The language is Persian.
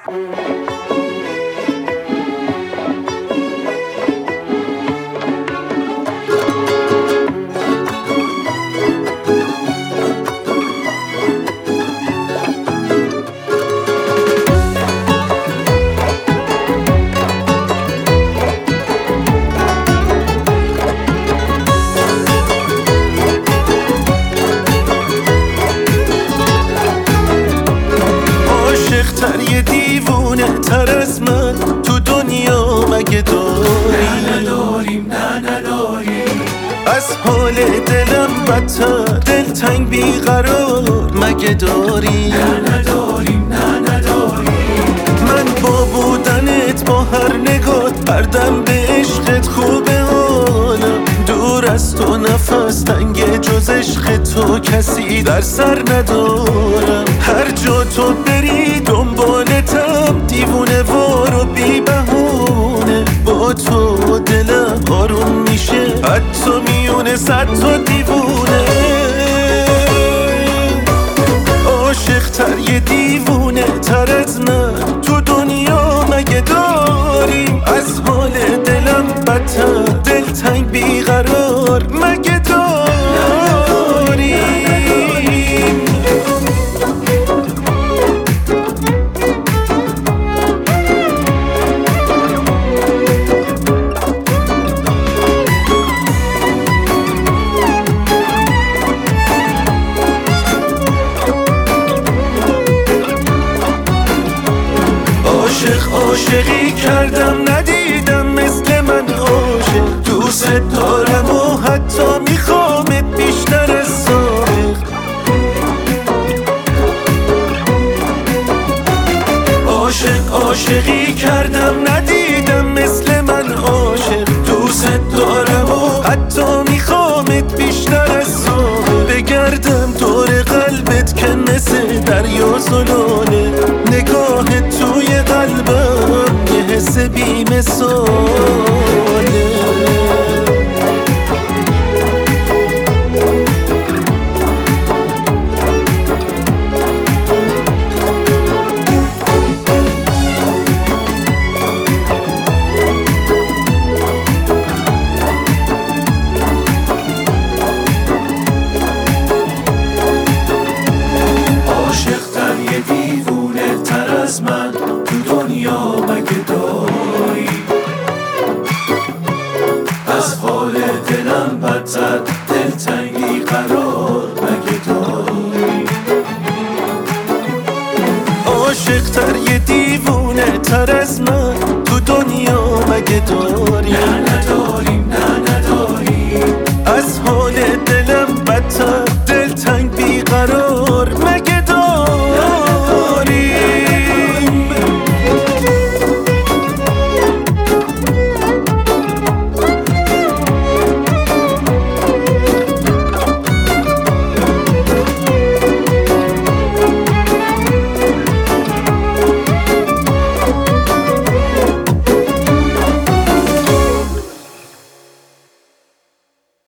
یه دیوونه تر از من تو دنیا مگه داری؟ نه نداریم، نه نداریم. از حال دلم بدتر دلتنگ بیقرار مگه داری؟ نه نداریم، نه نداریم. من با بودنت با هر نگاه هر دم به عشقت خوبه حالم، دور از تو نفس تنگ جز عشق تو کسی در سر ندارم. هر جا تو بری دنبالتم دیوونه وار و بی بهونه، با تو دلم آروم میشه حتی میونه صد تا دیوونه. عاشق تر یه دیوونه تر از من تو دنیا مگه داریم؟ از حال دلم بدتر دلتنگ بیقرار مگه داریم؟ عاشقی کردم ندیدم مثل من عاشق، دوست دارم و حتی میخوامت بیشتر از سابق. عاشقی کردم ندیدم مثل من عاشق، دوست دارم و حتی میخوامت بیشتر از سابق. بگردم دور قلبت که مثل دریا زلانه، نگاه توی قلبم یه حس بی مثاله. از من تو دنیا مگه داری؟ از حال دلم بدتر دلتنگی قرار مگه داری؟ عاشق تر یه دیوونه تر از من تو دنیا مگه داری؟ نه نداری.